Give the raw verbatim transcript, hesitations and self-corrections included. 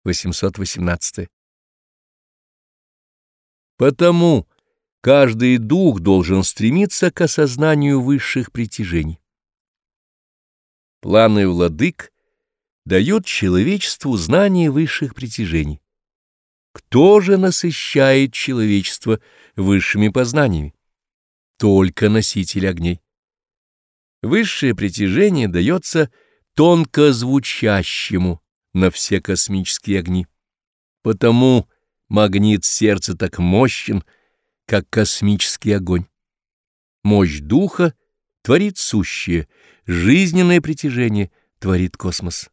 восемьсот восемнадцатое. Потому каждый дух должен стремиться к осознанию высших притяжений. Планы владык дают человечеству знание высших притяжений. Кто же насыщает человечество высшими познаниями? Только носитель огней. Высшее притяжение дается тонко звучащему на все космические огни. Потому магнит сердца так мощен, как космический огонь. Мощь духа творит сущее, жизненное притяжение творит космос.